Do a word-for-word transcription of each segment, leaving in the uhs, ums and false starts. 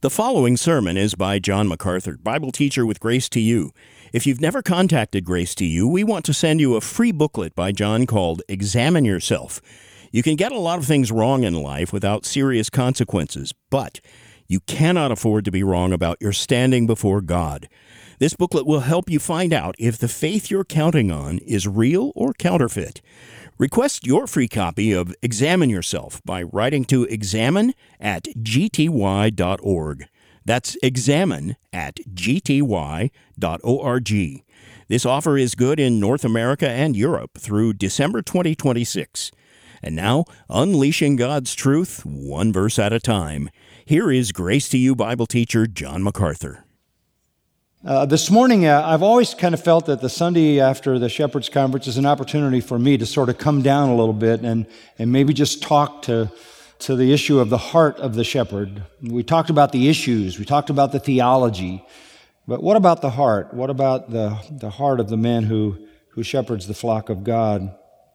The following sermon is by John MacArthur, Bible teacher with Grace to You. If you've never contacted Grace to You, we want to send you a free booklet by John called Examine Yourself. You can get a lot of things wrong in life without serious consequences, but you cannot afford to be wrong about your standing before God. This booklet will help you find out if the faith you're counting on is real or counterfeit. Request your free copy of Examine Yourself by writing to examine at g t y dot org. That's examine at g t y dot org. This offer is good in North America and Europe through December twenty twenty-six. And now, unleashing God's truth, one verse at a time. Here is Grace to You Bible teacher John MacArthur. Uh, this morning, uh, I've always kind of felt that the Sunday after the Shepherd's Conference is an opportunity for me to sort of come down a little bit and, and maybe just talk to, to the issue of the heart of the shepherd. We talked about the issues, we talked about the theology, but what about the heart? What about the, the heart of the man who, who shepherds the flock of God?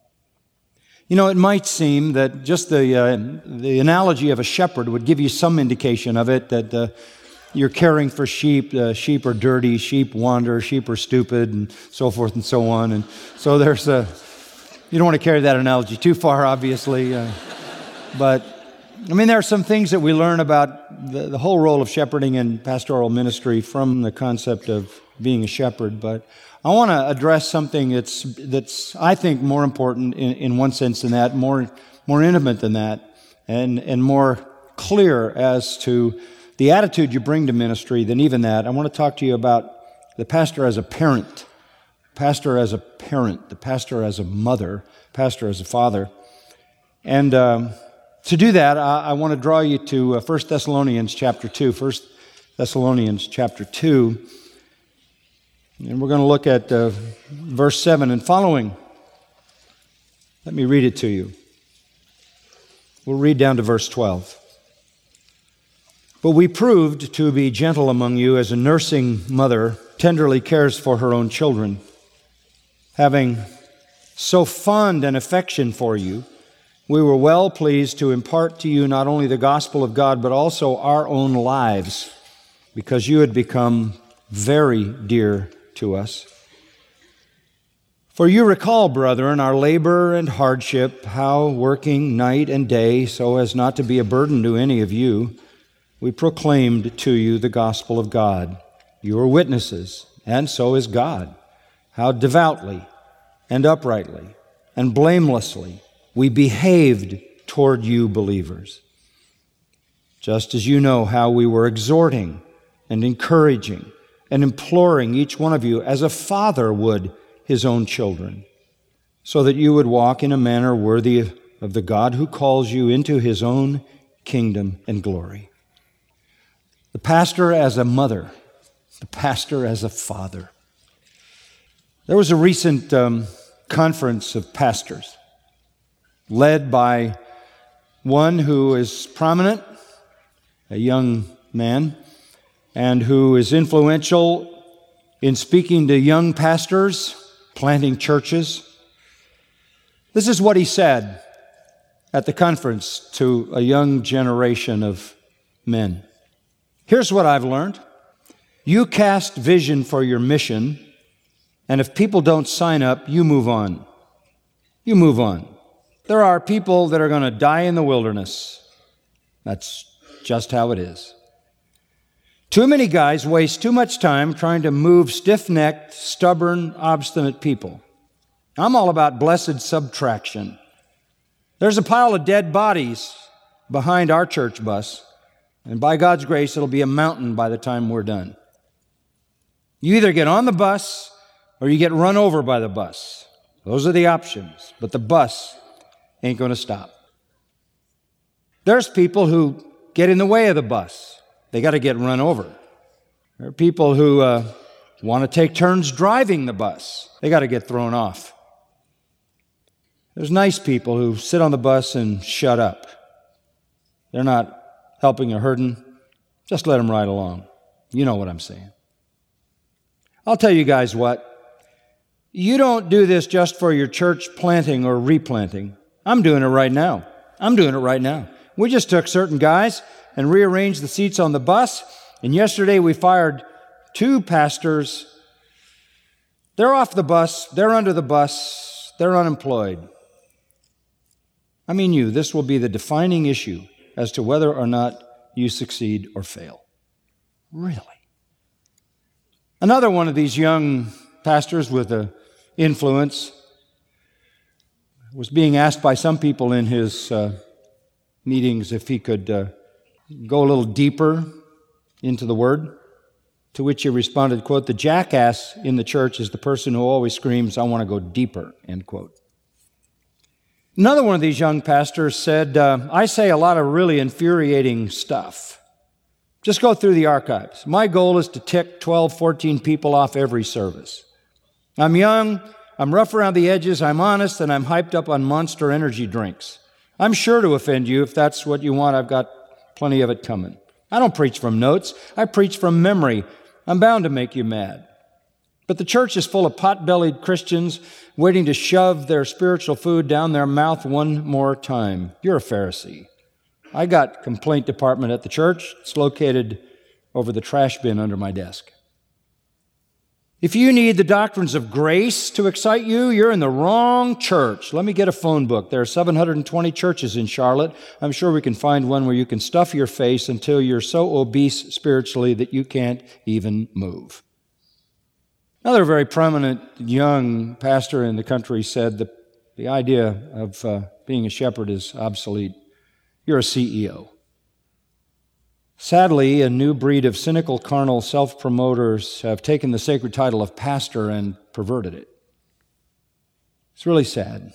You know, it might seem that just the, uh, the analogy of a shepherd would give you some indication of it, that uh, you're caring for sheep. Uh, sheep are dirty, sheep wander, sheep are stupid, and so forth and so on. And so there's a, you don't want to carry that analogy too far, obviously. Uh, but, I mean, there are some things that we learn about the, the whole role of shepherding and pastoral ministry from the concept of being a shepherd. But I want to address something that's, that's I think, more important in, in one sense than that, more, more intimate than that, and, and more clear as to the attitude you bring to ministry than even that. I want to talk to you about the pastor as a parent, pastor as a parent, the pastor as a mother, pastor as a father. And um, to do that, I, I want to draw you to uh, First Thessalonians chapter two. First Thessalonians chapter two. And we're going to look at uh, verse seven and following. Let me read it to you. We'll read down to verse twelve. But we proved to be gentle among you as a nursing mother tenderly cares for her own children. Having so fond an affection for you, we were well pleased to impart to you not only the gospel of God, but also our own lives, because you had become very dear to us. For you recall, brethren, our labor and hardship, how working night and day so as not to be a burden to any of you, we proclaimed to you the gospel of God. You are witnesses, and so is God, how devoutly and uprightly and blamelessly we behaved toward you believers. Just as you know how we were exhorting and encouraging and imploring each one of you as a father would his own children, so that you would walk in a manner worthy of the God who calls you into his own kingdom and glory. The pastor as a mother, the pastor as a father. There was a recent um, conference of pastors led by one who is prominent, a young man, and who is influential in speaking to young pastors, planting churches. This is what he said at the conference to a young generation of men. Here's what I've learned. You cast vision for your mission, and if people don't sign up, you move on. You move on. There are people that are going to die in the wilderness. That's just how it is. Too many guys waste too much time trying to move stiff-necked, stubborn, obstinate people. I'm all about blessed subtraction. There's a pile of dead bodies behind our church bus, and by God's grace, it'll be a mountain by the time we're done. You either get on the bus or you get run over by the bus. Those are the options, but the bus ain't going to stop. There's people who get in the way of the bus. They got to get run over. There are people who uh, want to take turns driving the bus. They got to get thrown off. There's nice people who sit on the bus and shut up. They're not helping or hurting. Just let them ride along. You know what I'm saying. I'll tell you guys what. You don't do this just for your church planting or replanting. I'm doing it right now. I'm doing it right now. We just took certain guys and rearranged the seats on the bus, and yesterday we fired two pastors. They're off the bus, they're under the bus, they're unemployed. I mean you, this will be the defining issue as to whether or not you succeed or fail. Really? Another one of these young pastors with an influence was being asked by some people in his uh, meetings if he could uh, go a little deeper into the Word, to which he responded, quote, "The jackass in the church is the person who always screams, 'I want to go deeper,'" end quote. Another one of these young pastors said, uh, "I say a lot of really infuriating stuff. Just go through the archives. My goal is to tick twelve, fourteen people off every service. I'm young, I'm rough around the edges, I'm honest, and I'm hyped up on Monster energy drinks. I'm sure to offend you. If that's what you want, I've got plenty of it coming. I don't preach from notes. I preach from memory. I'm bound to make you mad. But the church is full of pot-bellied Christians waiting to shove their spiritual food down their mouth one more time. You're a Pharisee. I got complaint department at the church. It's located over the trash bin under my desk. If you need the doctrines of grace to excite you, you're in the wrong church. Let me get a phone book. There are seven hundred twenty churches in Charlotte. I'm sure we can find one where you can stuff your face until you're so obese spiritually that you can't even move." Another very prominent young pastor in the country said that the idea of uh, being a shepherd is obsolete. You're a C E O. Sadly, a new breed of cynical, carnal self-promoters have taken the sacred title of pastor and perverted it. It's really sad.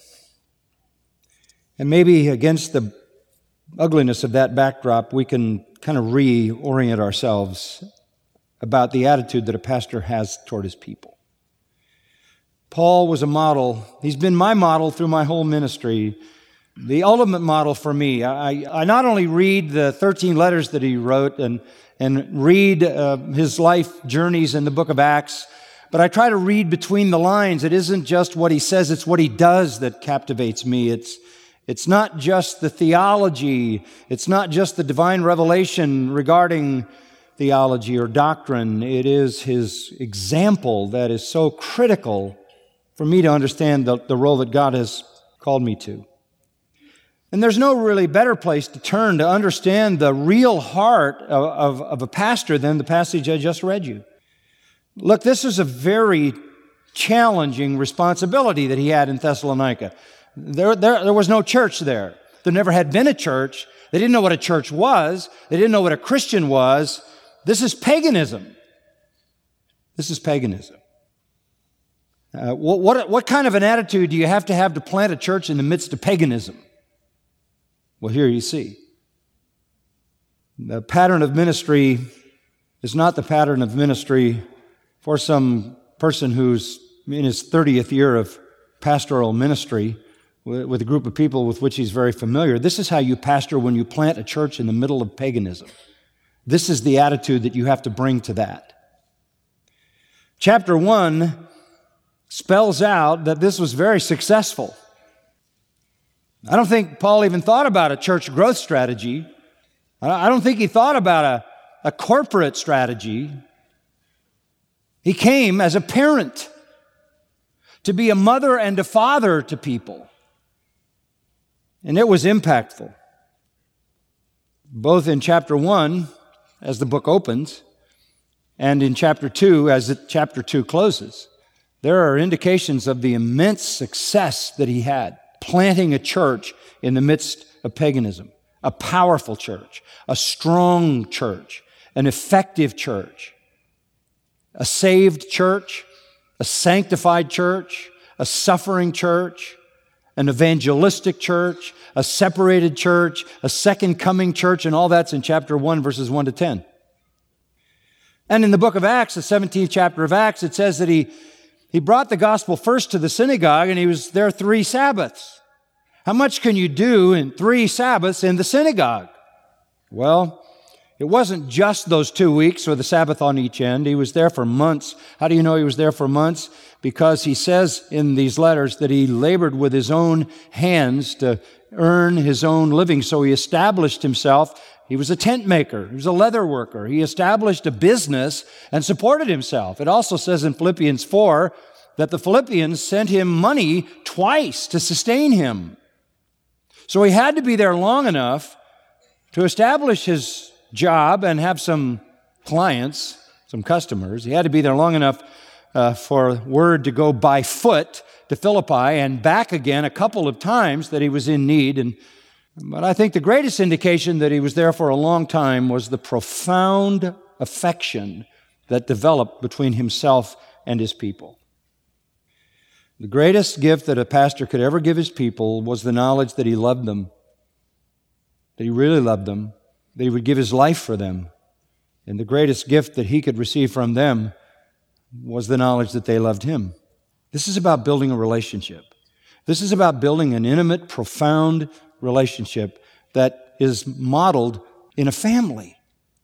And maybe against the ugliness of that backdrop, we can kind of reorient ourselves about the attitude that a pastor has toward his people. Paul was a model. He's been my model through my whole ministry. The ultimate model for me. I, I not only read the thirteen letters that he wrote and, and read uh, his life journeys in the book of Acts, but I try to read between the lines. It isn't just what he says, it's what he does that captivates me. It's, it's not just the theology. It's not just the divine revelation regarding theology or doctrine. It is his example that is so critical for me to understand the, the role that God has called me to. And there's no really better place to turn to understand the real heart of, of, of a pastor than the passage I just read you. Look, this is a very challenging responsibility that he had in Thessalonica. There, there, there was no church there. There never had been a church. They didn't know what a church was. They didn't know what a Christian was. This is paganism. This is paganism. Uh, what, what, what kind of an attitude do you have to have to plant a church in the midst of paganism? Well, here you see. The pattern of ministry is not the pattern of ministry for some person who's in his thirtieth year of pastoral ministry with a group of people with which he's very familiar. This is how you pastor when you plant a church in the middle of paganism. This is the attitude that you have to bring to that. Chapter one spells out that this was very successful. I don't think Paul even thought about a church growth strategy. I don't think he thought about a, a corporate strategy. He came as a parent to be a mother and a father to people. And it was impactful. Both in chapter one, as the book opens, and in chapter two, as it, chapter two closes, there are indications of the immense success that he had, planting a church in the midst of paganism, a powerful church, a strong church, an effective church, a saved church, a sanctified church, a suffering church, an evangelistic church, a separated church, a second coming church, and all that's in chapter one, verses one to ten. And in the book of Acts, the seventeenth chapter of Acts, it says that he, he brought the gospel first to the synagogue, and he was there three Sabbaths. How much can you do in three Sabbaths in the synagogue? Well, it wasn't just those two weeks or the Sabbath on each end. He was there for months. How do you know he was there for months? Because he says in these letters that he labored with his own hands to earn his own living, so he established himself. He was a tent maker. He was a leather worker. He established a business and supported himself. It also says in Philippians four that the Philippians sent him money twice to sustain him. So he had to be there long enough to establish his job and have some clients, some customers. He had to be there long enough uh, for word to go by foot to Philippi and back again a couple of times that he was in need. And But I think the greatest indication that he was there for a long time was the profound affection that developed between himself and his people. The greatest gift that a pastor could ever give his people was the knowledge that he loved them, that he really loved them, that he would give his life for them. And the greatest gift that he could receive from them was the knowledge that they loved him. This is about building a relationship. This is about building an intimate, profound relationship that is modeled in a family.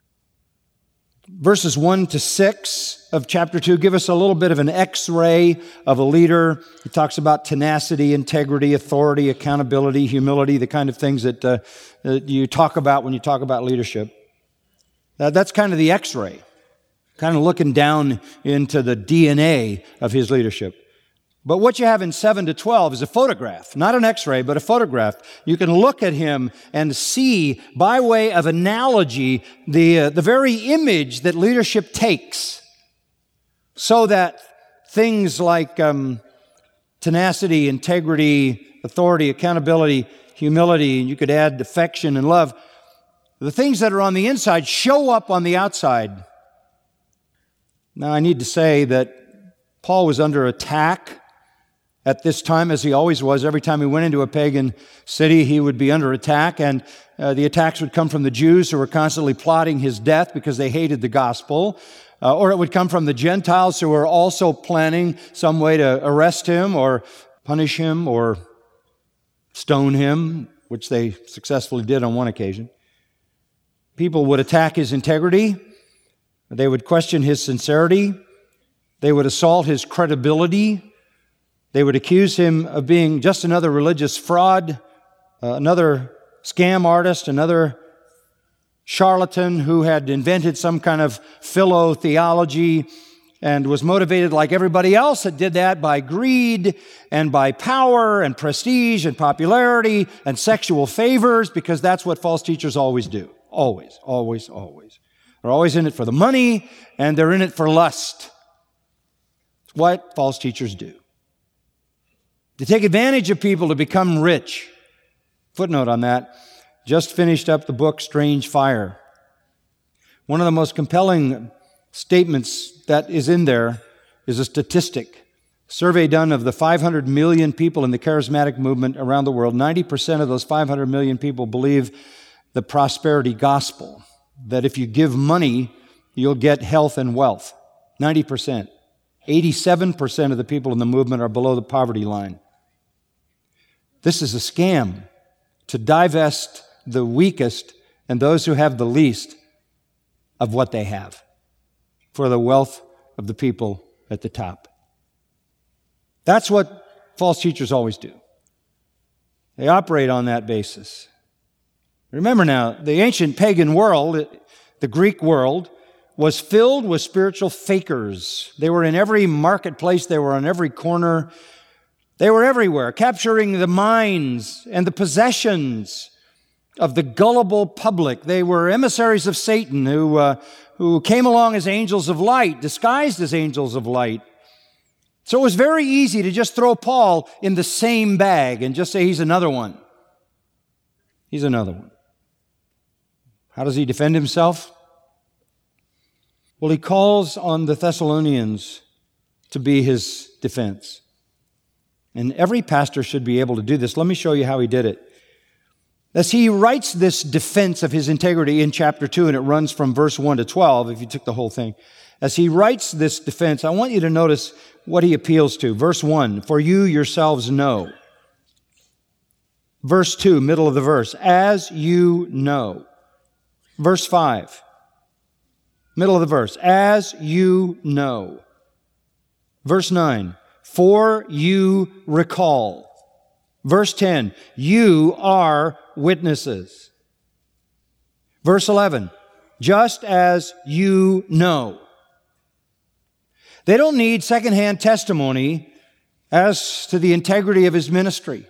Verses one to six of chapter two give us a little bit of an x-ray of a leader. He talks about tenacity, integrity, authority, accountability, humility, the kind of things that, uh, that you talk about when you talk about leadership. Uh, that's kind of the x-ray, kind of looking down into the D N A of his leadership. But what you have in seven to twelve is a photograph, not an x-ray, but a photograph. You can look at him and see, by way of analogy, the, uh, the very image that leadership takes, so that things like um, tenacity, integrity, authority, accountability, humility, and you could add affection and love, the things that are on the inside show up on the outside. Now, I need to say that Paul was under attack at this time, as he always was. Every time he went into a pagan city, he would be under attack, and uh, the attacks would come from the Jews who were constantly plotting his death because they hated the gospel, uh, or it would come from the Gentiles who were also planning some way to arrest him or punish him or stone him, which they successfully did on one occasion. People would attack his integrity. They would question his sincerity. They would assault his credibility. They would accuse him of being just another religious fraud, uh, another scam artist, another charlatan who had invented some kind of philo-theology and was motivated like everybody else that did that by greed and by power and prestige and popularity and sexual favors, because that's what false teachers always do. Always, always, always. They're always in it for the money, and they're in it for lust. It's what false teachers do. They take advantage of people to become rich. Footnote on that. Just finished up the book Strange Fire. One of the most compelling statements that is in there is a statistic. A survey done of the five hundred million people in the charismatic movement around the world. ninety percent of those five hundred million people believe the prosperity gospel, that if you give money, you'll get health and wealth. ninety percent. eighty-seven percent of the people in the movement are below the poverty line. This is a scam to divest the weakest and those who have the least of what they have for the wealth of the people at the top. That's what false teachers always do. They operate on that basis. Remember now, the ancient pagan world, the Greek world, was filled with spiritual fakers. They were in every marketplace. They were on every corner. They were everywhere, capturing the minds and the possessions of the gullible public. They were emissaries of Satan who, uh, who came along as angels of light, disguised as angels of light. So it was very easy to just throw Paul in the same bag and just say he's another one. He's another one. How does he defend himself? Well, he calls on the Thessalonians to be his defense. And every pastor should be able to do this. Let me show you how he did it. As he writes this defense of his integrity in chapter two, and it runs from verse one to twelve, if you took the whole thing. As he writes this defense, I want you to notice what he appeals to. Verse one, for you yourselves know. Verse two, middle of the verse, as you know. Verse five, middle of the verse, as you know. Verse nine, for you recall. Verse ten, you are witnesses. Verse eleven, just as you know. They don't need secondhand testimony as to the integrity of his ministry.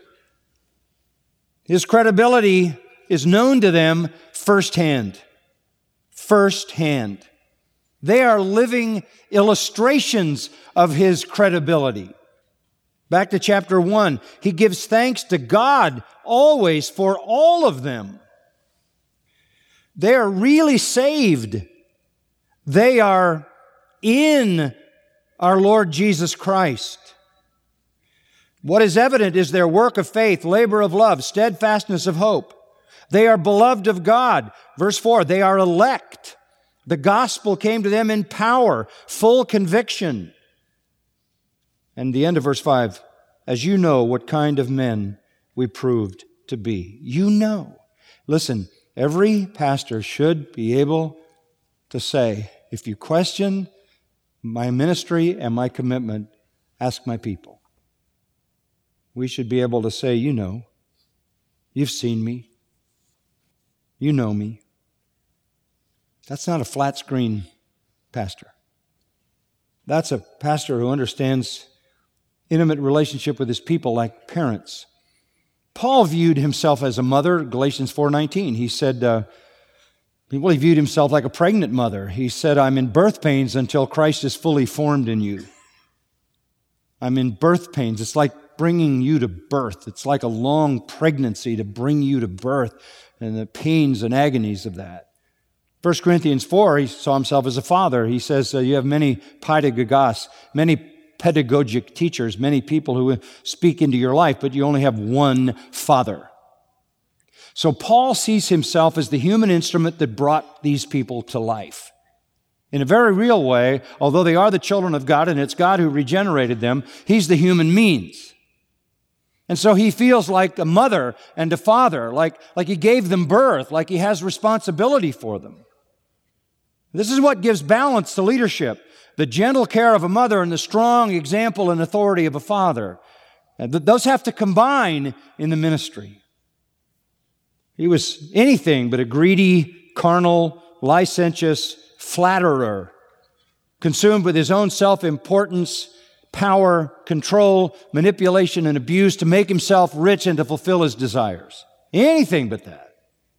His credibility is known to them firsthand. Firsthand. They are living illustrations of his credibility. Back to chapter one, he gives thanks to God always for all of them. They are really saved. They are in our Lord Jesus Christ. What is evident is their work of faith, labor of love, steadfastness of hope. They are beloved of God. Verse four, they are elect. The gospel came to them in power, full conviction. And the end of verse five, as you know what kind of men we proved to be. You know. Listen, every pastor should be able to say, if you question my ministry and my commitment, ask my people. We should be able to say, you know, you've seen me, you know me. That's not a flat screen pastor. That's a pastor who understands intimate relationship with his people like parents. Paul viewed himself as a mother, Galatians four nineteen. He said, uh, well, he viewed himself like a pregnant mother. He said, I'm in birth pains until Christ is fully formed in you. I'm in birth pains. It's like bringing you to birth. It's like a long pregnancy to bring you to birth and the pains and agonies of that. First Corinthians four, he saw himself as a father. He says, uh, you have many paidagogos, many pedagogic teachers, many people who speak into your life, but you only have one father. So Paul sees himself as the human instrument that brought these people to life. In a very real way, although they are the children of God and it's God who regenerated them, he's the human means. And so he feels like a mother and a father, like, like he gave them birth, like he has responsibility for them. This is what gives balance to leadership. The gentle care of a mother and the strong example and authority of a father. And th- those have to combine in the ministry. He was anything but a greedy, carnal, licentious flatterer, consumed with his own self-importance, power, control, manipulation, and abuse to make himself rich and to fulfill his desires. Anything but that.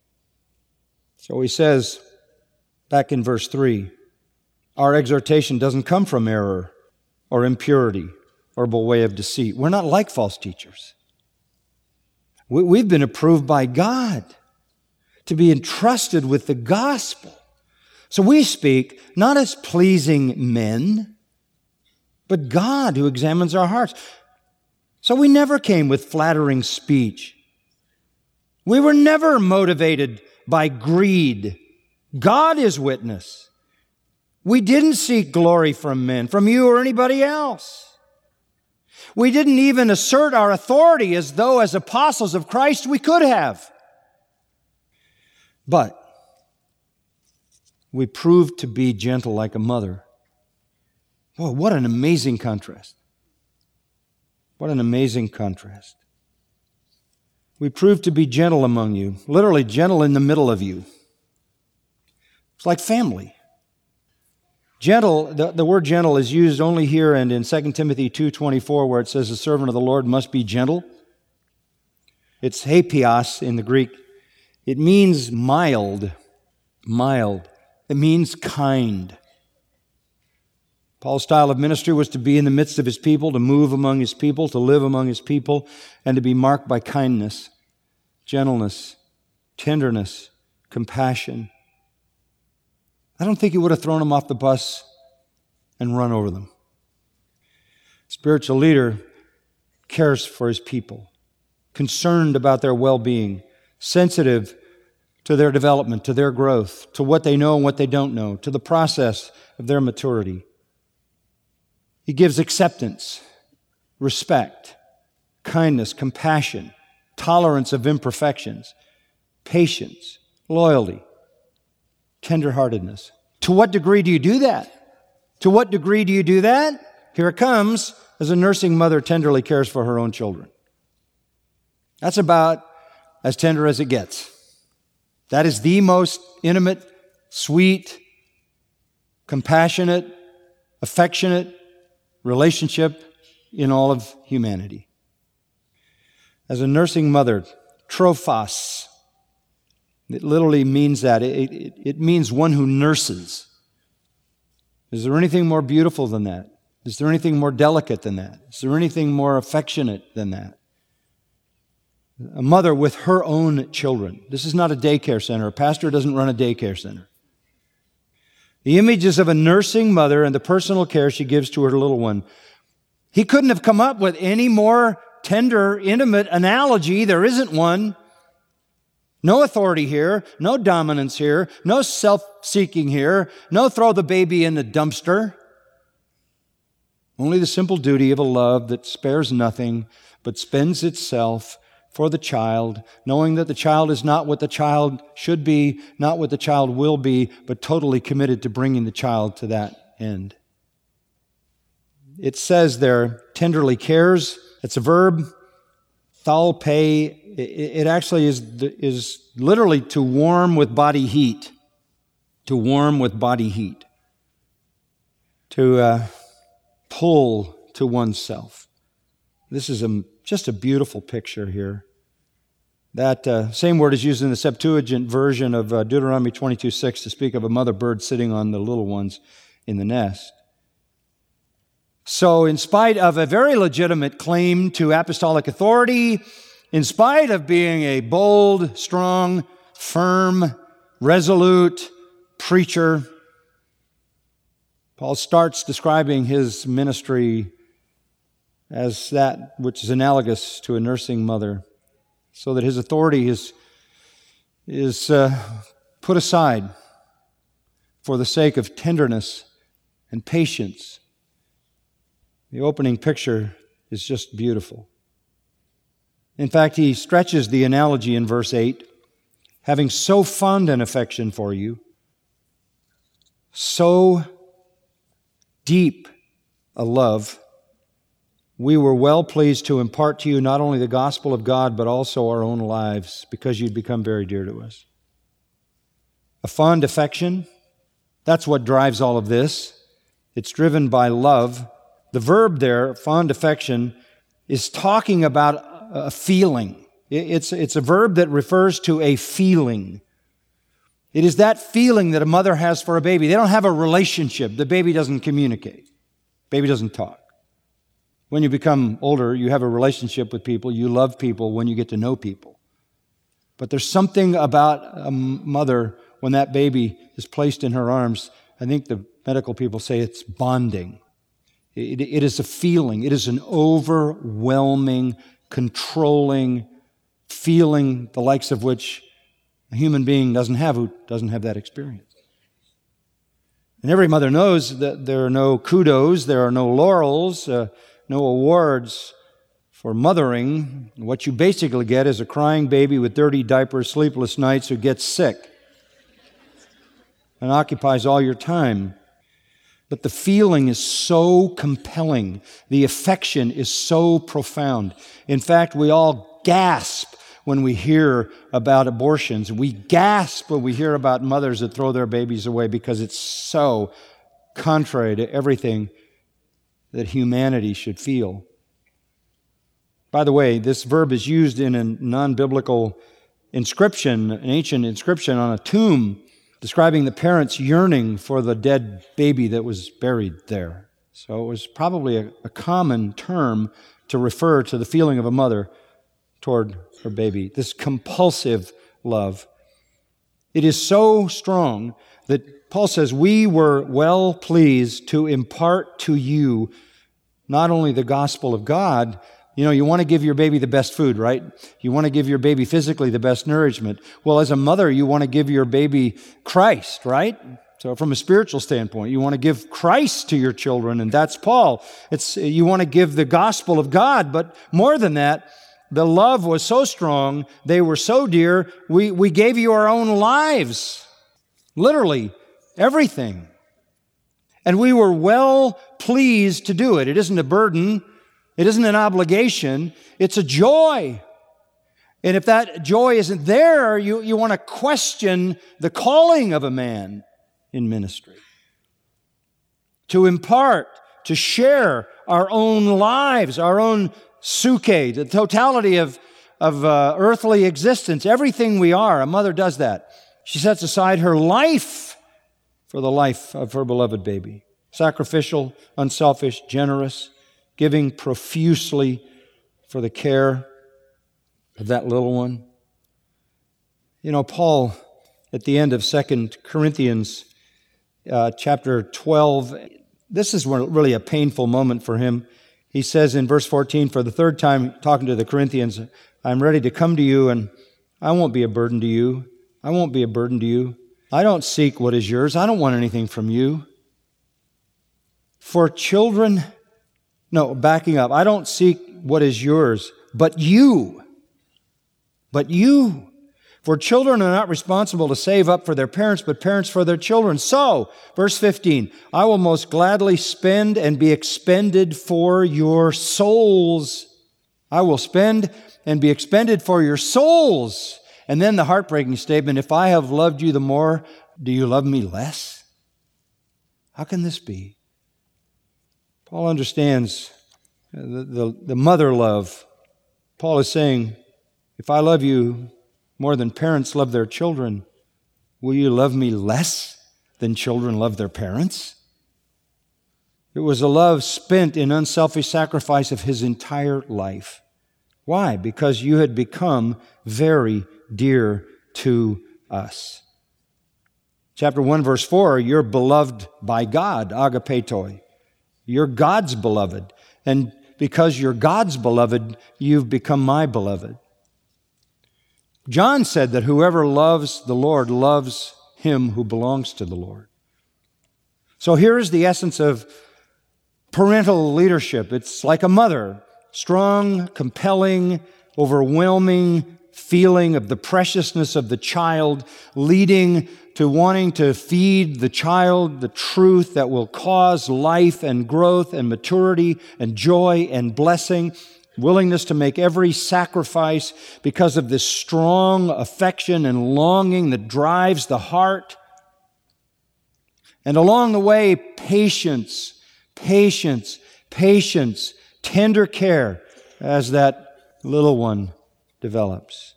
So he says, back in verse three, our exhortation doesn't come from error or impurity or by way of deceit. We're not like false teachers. We, we've been approved by God to be entrusted with the gospel. So we speak not as pleasing men, but God who examines our hearts. So we never came with flattering speech. We were never motivated by greed. God is witness. We didn't seek glory from men, from you or anybody else. We didn't even assert our authority as though as apostles of Christ we could have. But we proved to be gentle like a mother. Oh, what an amazing contrast. What an amazing contrast. We proved to be gentle among you, literally gentle in the middle of you. It's like family. Gentle, the, the word gentle is used only here and in Second Timothy two twenty-four where it says the servant of the Lord must be gentle. It's hapios in the Greek. It means mild, mild. It means kind. Paul's style of ministry was to be in the midst of his people, to move among his people, to live among his people, and to be marked by kindness, gentleness, tenderness, compassion. I don't think he would have thrown them off the bus and run over them. Spiritual leader cares for his people, concerned about their well-being, sensitive to their development, to their growth, to what they know and what they don't know, to the process of their maturity. He gives acceptance, respect, kindness, compassion, tolerance of imperfections, patience, loyalty, tenderheartedness. To what degree do you do that? To what degree do you do that? Here it comes, as a nursing mother tenderly cares for her own children. That's about as tender as it gets. That is the most intimate, sweet, compassionate, affectionate relationship in all of humanity. As a nursing mother, trophos, it literally means that. It, it, it means one who nurses. Is there anything more beautiful than that? Is there anything more delicate than that? Is there anything more affectionate than that? A mother with her own children. This is not a daycare center. A pastor doesn't run a daycare center. The images of a nursing mother and the personal care she gives to her little one. He couldn't have come up with any more tender, intimate analogy. There isn't one. No authority here, no dominance here, no self-seeking here, no throw the baby in the dumpster. Only the simple duty of a love that spares nothing but spends itself for the child, knowing that the child is not what the child should be, not what the child will be, but totally committed to bringing the child to that end. It says there, tenderly cares. It's a verb, thalpe. It actually is, is literally to warm with body heat. To warm with body heat. To uh, pull to oneself. This is a, just a beautiful picture here. That uh, same word is used in the Septuagint version of uh, Deuteronomy twenty-two six to speak of a mother bird sitting on the little ones in the nest. So in spite of a very legitimate claim to apostolic authority, in spite of being a bold, strong, firm, resolute preacher, Paul starts describing his ministry as that which is analogous to a nursing mother, so that his authority is, is uh, put aside for the sake of tenderness and patience. The opening picture is just beautiful. In fact, he stretches the analogy in verse eight, having so fond an affection for you, so deep a love, we were well pleased to impart to you not only the gospel of God, but also our own lives, because you'd become very dear to us. A fond affection, that's what drives all of this. It's driven by love. The verb there, fond affection, is talking about a feeling. It's, it's a verb that refers to a feeling. It is that feeling that a mother has for a baby. They don't have a relationship. The baby doesn't communicate. Baby doesn't talk. When you become older, you have a relationship with people. You love people when you get to know people. But there's something about a mother when that baby is placed in her arms. I think the medical people say it's bonding. It, it is a feeling. It is an overwhelming, controlling feeling, the likes of which a human being doesn't have who doesn't have that experience. And every mother knows that there are no kudos, there are no laurels, uh, no awards for mothering. What you basically get is a crying baby with dirty diapers, sleepless nights, who gets sick and occupies all your time. But the feeling is so compelling. The affection is so profound. In fact, we all gasp when we hear about abortions. We gasp when we hear about mothers that throw their babies away, because it's so contrary to everything that humanity should feel. By the way, this verb is used in a non-biblical inscription, an ancient inscription on a tomb, describing the parents yearning for the dead baby that was buried there. So it was probably a, a common term to refer to the feeling of a mother toward her baby, this compulsive love. It is so strong that Paul says, we were well pleased to impart to you not only the gospel of God. You know, you want to give your baby the best food, right? You want to give your baby physically the best nourishment. Well, as a mother, you want to give your baby Christ, right? So from a spiritual standpoint, you want to give Christ to your children, and that's Paul. It's you want to give the gospel of God, but more than that, the love was so strong, they were so dear, we, we gave you our own lives. Literally, everything. And we were well pleased to do it. It isn't a burden. It isn't an obligation. It's a joy. And if that joy isn't there, you, you want to question the calling of a man in ministry. To impart, to share our own lives, our own suke, the totality of, of uh, earthly existence, everything we are. A mother does that. She sets aside her life for the life of her beloved baby. Sacrificial, unselfish, generous, giving profusely for the care of that little one. You know, Paul, at the end of Second Corinthians uh, chapter twelve, this is really a painful moment for him. He says in verse fourteen, for the third time talking to the Corinthians, I'm ready to come to you and I won't be a burden to you. I won't be a burden to you. I don't seek what is yours. I don't want anything from you. For children, no, backing up. I don't seek what is yours, but you. But you. For children are not responsible to save up for their parents, but parents for their children. So, verse fifteen, I will most gladly spend and be expended for your souls. I will spend and be expended for your souls. And then the heartbreaking statement, if I have loved you the more, do you love me less? How can this be? Paul understands the, the, the mother love. Paul is saying, if I love you more than parents love their children, will you love me less than children love their parents? It was a love spent in unselfish sacrifice of his entire life. Why? Because you had become very dear to us. Chapter one, verse four, you're beloved by God, agapetoi. You're God's beloved. And because you're God's beloved, you've become my beloved. John said that whoever loves the Lord loves him who belongs to the Lord. So here is the essence of parental leadership. It's like a mother, strong, compelling, overwhelming feeling of the preciousness of the child, leading to wanting to feed the child the truth that will cause life and growth and maturity and joy and blessing. Willingness to make every sacrifice because of this strong affection and longing that drives the heart. And along the way, patience, patience, patience, tender care as that little one develops.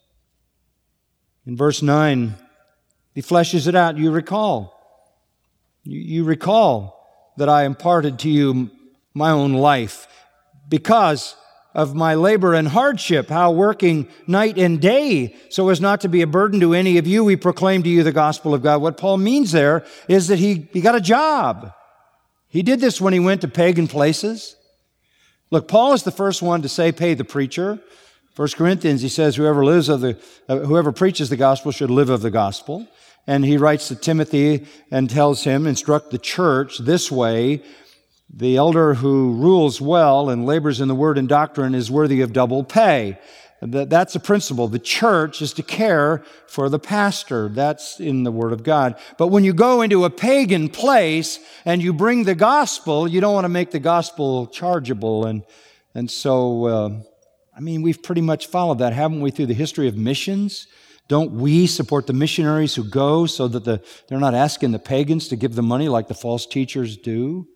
In verse nine, he fleshes it out. You recall. You, you recall that I imparted to you my own life because of my labor and hardship, how working night and day so as not to be a burden to any of you, we proclaim to you the gospel of God. What Paul means there is that he, he got a job. He did this when he went to pagan places. Look, Paul is the first one to say, pay the preacher. First Corinthians, he says, whoever lives of the, uh, whoever preaches the gospel should live of the gospel. And he writes to Timothy and tells him, instruct the church this way. The elder who rules well and labors in the word and doctrine is worthy of double pay. That's a principle. The church is to care for the pastor. That's in the Word of God. But when you go into a pagan place and you bring the gospel, you don't want to make the gospel chargeable. And, and so, uh, I mean, we've pretty much followed that, haven't we, through the history of missions? Don't we support the missionaries who go so that the, they're not asking the pagans to give them money like the false teachers do?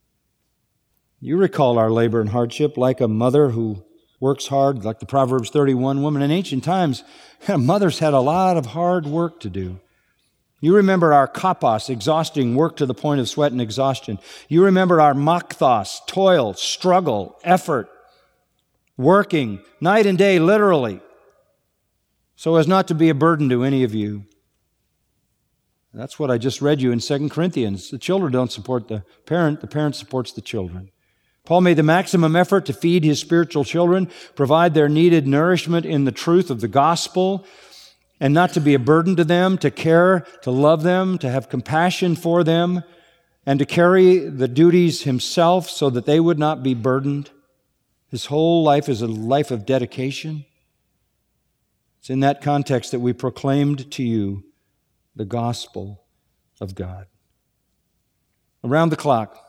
You recall our labor and hardship, like a mother who works hard, like the Proverbs thirty-one woman. In ancient times, mothers had a lot of hard work to do. You remember our kapos, exhausting work to the point of sweat and exhaustion. You remember our makthos, toil, struggle, effort, working night and day, literally, so as not to be a burden to any of you. That's what I just read you in Second Corinthians. The children don't support the parent, the parent supports the children. Paul made the maximum effort to feed his spiritual children, provide their needed nourishment in the truth of the gospel, and not to be a burden to them, to care, to love them, to have compassion for them, and to carry the duties himself so that they would not be burdened. His whole life is a life of dedication. It's in that context that we proclaimed to you the gospel of God. Around the clock,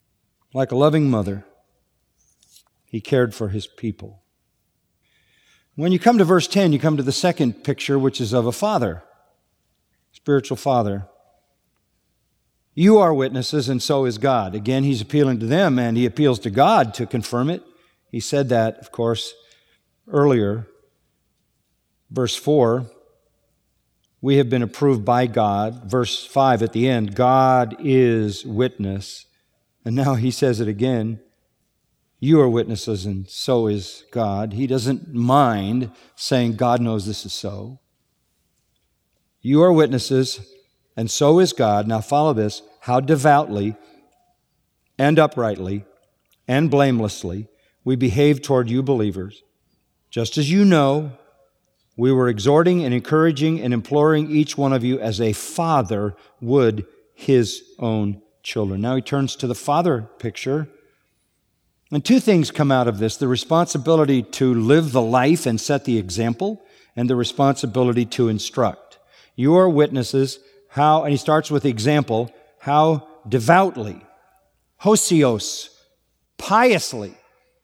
like a loving mother, he cared for his people. When you come to verse ten, you come to the second picture, which is of a father, spiritual father. You are witnesses, and so is God. Again, he's appealing to them, and he appeals to God to confirm it. He said that, of course, earlier. Verse four, we have been approved by God. Verse five at the end, God is witness. And now he says it again. You are witnesses, and so is God. He doesn't mind saying God knows this is so. You are witnesses, and so is God. Now follow this. How devoutly and uprightly and blamelessly we behave toward you believers. Just as you know, we were exhorting and encouraging and imploring each one of you as a father would his own children. Now he turns to the father picture. And two things come out of this: the responsibility to live the life and set the example, and the responsibility to instruct. You are witnesses how, and he starts with the example, how devoutly, hosios, piously,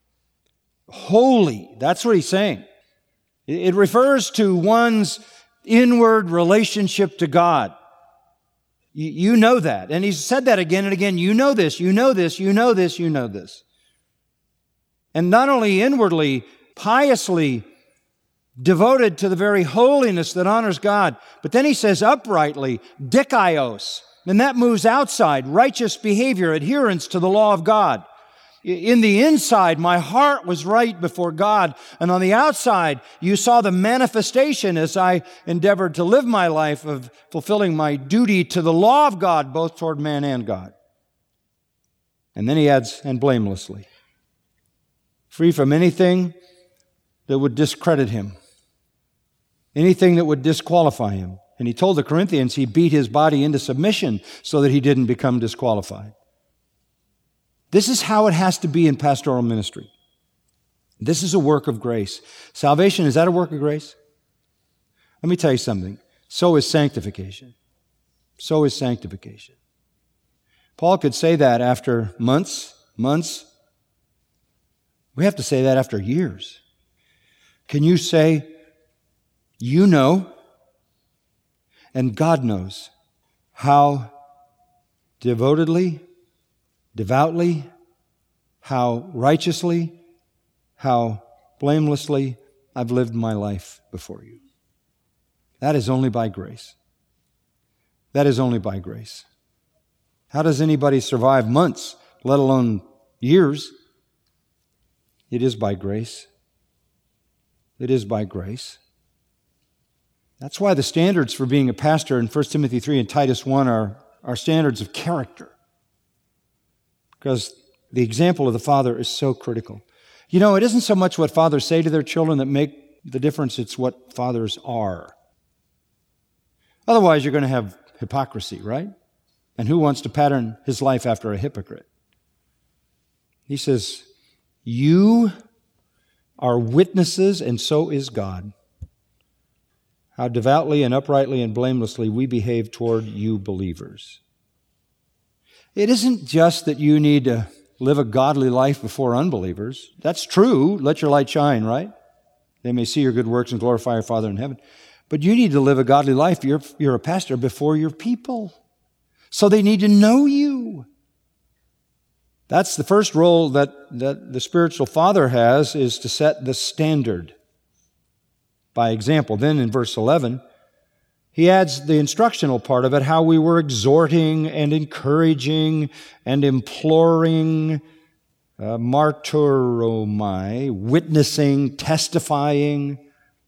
holy. That's what he's saying. It refers to one's inward relationship to God. You know that. And he's said that again and again. You know this, you know this, you know this, you know this. And not only inwardly, piously devoted to the very holiness that honors God, but then he says uprightly, dikaios. And that moves outside, righteous behavior, adherence to the law of God. In the inside, my heart was right before God. And on the outside, you saw the manifestation as I endeavored to live my life of fulfilling my duty to the law of God, both toward man and God. And then he adds, and blamelessly. Free from anything that would discredit him. Anything that would disqualify him. And he told the Corinthians he beat his body into submission so that he didn't become disqualified. This is how it has to be in pastoral ministry. This is a work of grace. Salvation, is that a work of grace? Let me tell you something. So is sanctification. So is sanctification. Paul could say that after months, months. We have to say that after years. Can you say, you know, and God knows how devotedly, devoutly, how righteously, how blamelessly I've lived my life before you. That is only by grace. That is only by grace. How does anybody survive months, let alone years? It is by grace. It is by grace. That's why the standards for being a pastor in First Timothy three and Titus one are, are standards of character. Because the example of the father is so critical. You know, it isn't so much what fathers say to their children that make the difference, it's what fathers are. Otherwise, you're going to have hypocrisy, right? And who wants to pattern his life after a hypocrite? He says, you are witnesses, and so is God. How devoutly and uprightly and blamelessly we behave toward you believers. It isn't just that you need to live a godly life before unbelievers. That's true. Let your light shine, right? They may see your good works and glorify your Father in heaven. But you need to live a godly life. You're, you're a pastor before your people. So they need to know you. That's the first role that, that the spiritual father has, is to set the standard by example. Then in verse eleven, he adds the instructional part of it, how we were exhorting and encouraging and imploring, uh, martyromai, witnessing, testifying,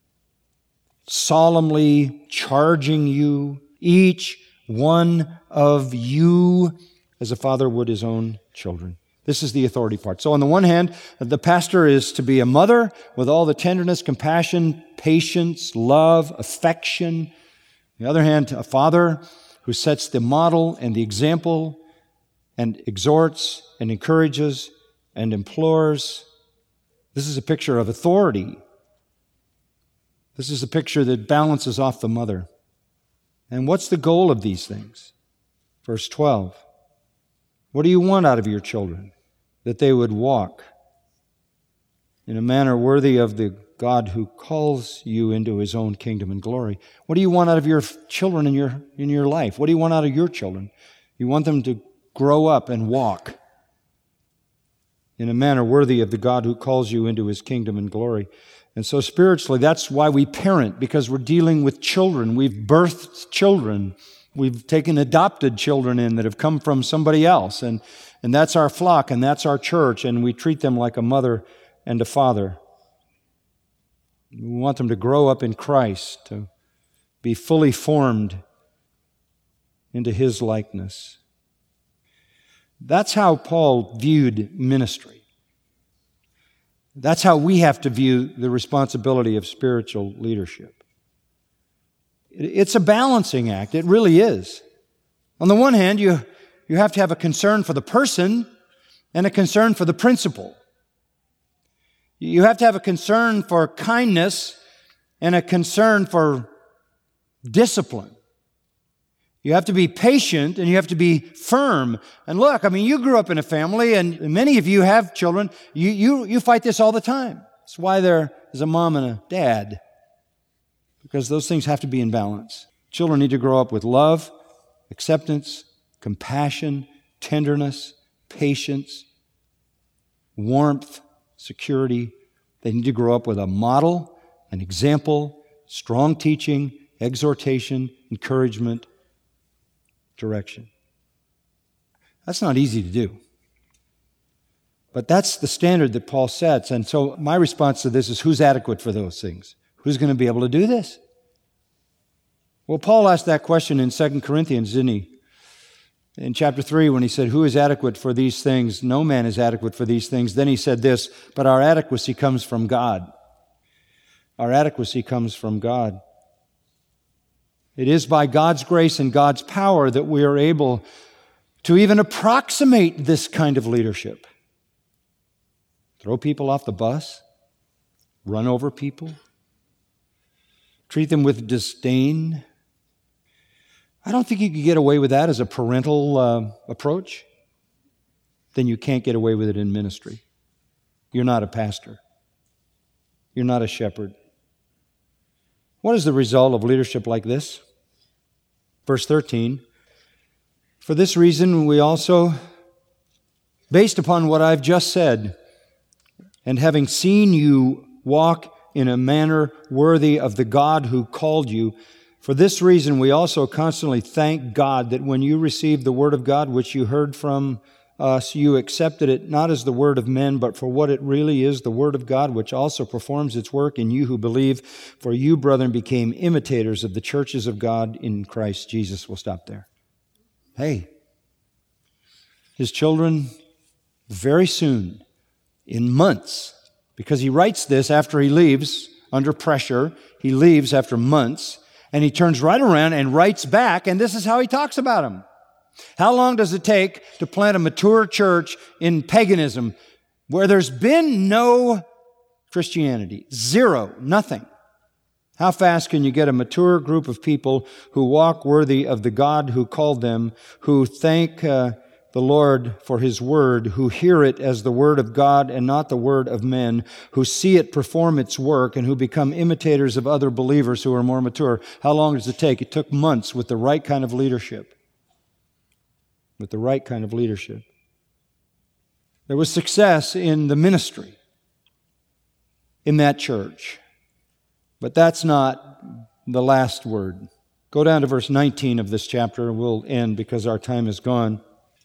solemnly charging you, each one of you, as a father would his own children. This is the authority part. So on the one hand, the pastor is to be a mother with all the tenderness, compassion, patience, love, affection. On the other hand, a father who sets the model and the example and exhorts and encourages and implores. This is a picture of authority. This is a picture that balances off the mother. And what's the goal of these things? Verse twelve. What do you want out of your children? That they would walk in a manner worthy of the God who calls you into His own kingdom and glory. What do you want out of your children in your, in your life? What do you want out of your children? You want them to grow up and walk in a manner worthy of the God who calls you into His kingdom and glory. And so spiritually, that's why we parent, because we're dealing with children. We've birthed children. We've taken adopted children in that have come from somebody else. And, and that's our flock, and that's our church, and we treat them like a mother and a father. We want them to grow up in Christ, to be fully formed into His likeness. That's how Paul viewed ministry. That's how we have to view the responsibility of spiritual leadership. It's a balancing act. It really is. On the one hand, you, you have to have a concern for the person and a concern for the principle. You have to have a concern for kindness and a concern for discipline. You have to be patient and you have to be firm. And look, I mean, you grew up in a family, and many of you have children. You, you, you fight this all the time. That's why there is a mom and a dad, because those things have to be in balance. Children need to grow up with love, acceptance, compassion, tenderness, patience, warmth, security. They need to grow up with a model, an example, strong teaching, exhortation, encouragement, direction. That's not easy to do. But that's the standard that Paul sets. And so my response to this is, who's adequate for those things? Who's going to be able to do this? Well, Paul asked that question in Second Corinthians, didn't he? In chapter three, when he said, who is adequate for these things? No man is adequate for these things. Then he said this, but our adequacy comes from God. Our adequacy comes from God. It is by God's grace and God's power that we are able to even approximate this kind of leadership. Throw people off the bus, run over people, treat them with disdain. I don't think you can get away with that as a parental uh, approach. Then you can't get away with it in ministry. You're not a pastor. You're not a shepherd. What is the result of leadership like this? Verse thirteen, for this reason we also, based upon what I've just said, and having seen you walk in a manner worthy of the God who called you, for this reason we also constantly thank God that when you received the word of God which you heard from us, you accepted it not as the word of men, but for what it really is, the word of God, which also performs its work in you who believe. For you, brethren, became imitators of the churches of God in Christ Jesus. We'll stop there. Hey, his children, very soon, in months, because he writes this after he leaves under pressure. He leaves after months, and he turns right around and writes back, and this is how he talks about them. How long does it take to plant a mature church in paganism where there's been no Christianity? Zero, nothing. How fast can you get a mature group of people who walk worthy of the God who called them, who thank uh, the Lord for His word, who hear it as the word of God and not the word of men, who see it perform its work, and who become imitators of other believers who are more mature? How long does it take? It took months with the right kind of leadership. With the right kind of leadership. There was success in the ministry in that church. But that's not the last word. Go down to verse nineteen of this chapter. We'll end because our time is gone.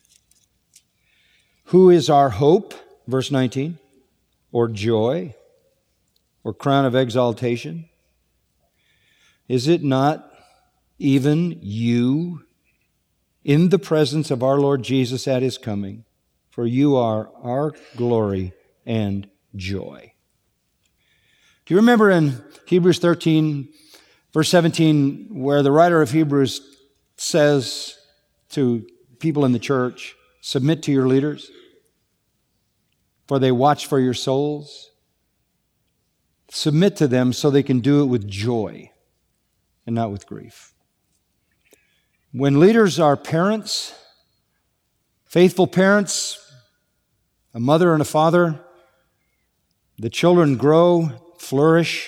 Who is our hope? Verse nineteen. Or joy? Or crown of exaltation? Is it not even you in the presence of our Lord Jesus at His coming? For you are our glory and joy. Do you remember in Hebrews thirteen, verse seventeen, where the writer of Hebrews says to people in the church, submit to your leaders, for they watch for your souls. Submit to them so they can do it with joy and not with grief. When leaders are parents, faithful parents, a mother and a father, The children grow, flourish,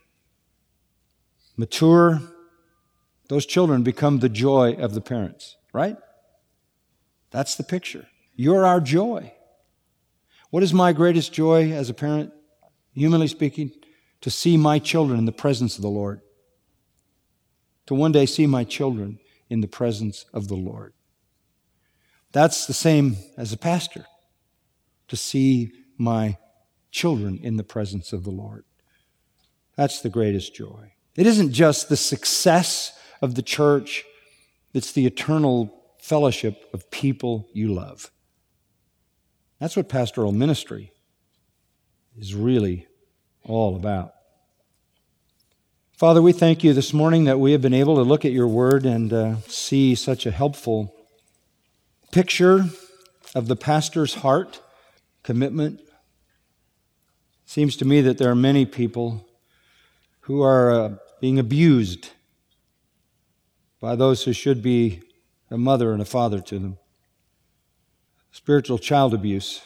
mature. Those children become the joy of the parents, right? That's the picture. You're our joy. What is my greatest joy as a parent, humanly speaking? To see my children in the presence of the Lord. To one day see my children in the presence of the Lord. That's the same as a pastor, to see my children in the presence of the Lord. That's the greatest joy. It isn't just the success of the church, it's the eternal fellowship of people you love. That's what pastoral ministry is really all about. Father, we thank you this morning that we have been able to look at your word and uh, see such a helpful picture of the pastor's heart, commitment. It seems to me that there are many people who are uh, being abused by those who should be a mother and a father to them. Spiritual child abuse.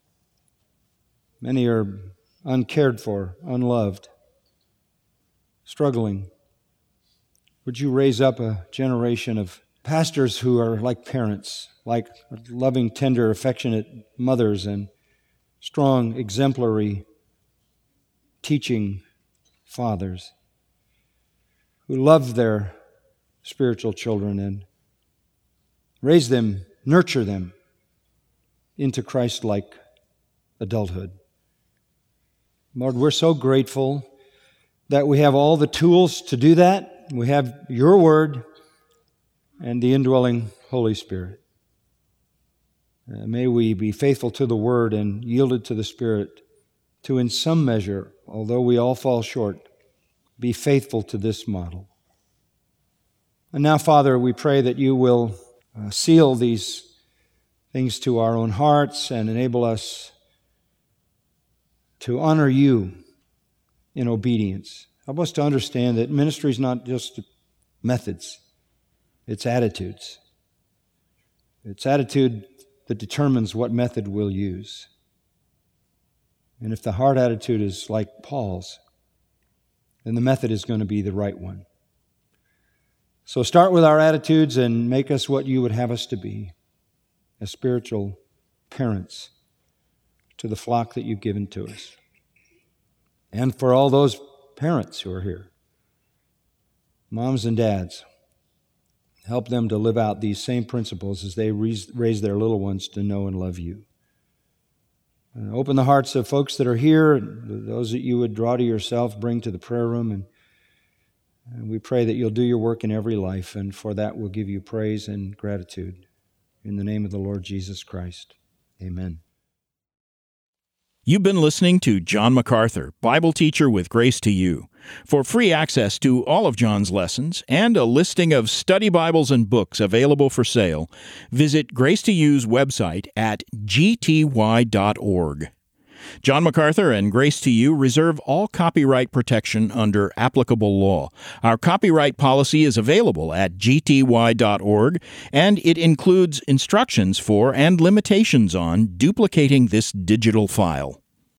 Many are uncared for, unloved, struggling. Would you raise up a generation of pastors who are like parents, like loving, tender, affectionate mothers and strong, exemplary, teaching fathers who love their spiritual children and raise them, nurture them into Christ-like adulthood. Lord, we're so grateful that we have all the tools to do that. We have your word and the indwelling Holy Spirit. Uh, may we be faithful to the word and yielded to the Spirit to, in some measure, although we all fall short, be faithful to this model. And now, Father, we pray that you will uh, seal these things to our own hearts and enable us to honor you in obedience. Help us to understand that ministry is not just methods, it's attitudes. It's attitude that determines what method we'll use. And if the heart attitude is like Paul's, then the method is going to be the right one. So start with our attitudes and make us what you would have us to be, as spiritual parents to the flock that you've given to us. And for all those parents who are here, moms and dads, help them to live out these same principles as they raise their little ones to know and love you. And open the hearts of folks that are here, and those that you would draw to yourself, bring to the prayer room, and, and we pray that you'll do your work in every life, and for that we'll give you praise and gratitude. In the name of the Lord Jesus Christ, amen. You've been listening to John MacArthur, Bible teacher with Grace to You. For free access to all of John's lessons and a listing of study Bibles and books available for sale, visit Grace to You's website at g t y dot org. John MacArthur and Grace to You reserve all copyright protection under applicable law. Our copyright policy is available at g t y dot org, and it includes instructions for and limitations on duplicating this digital file.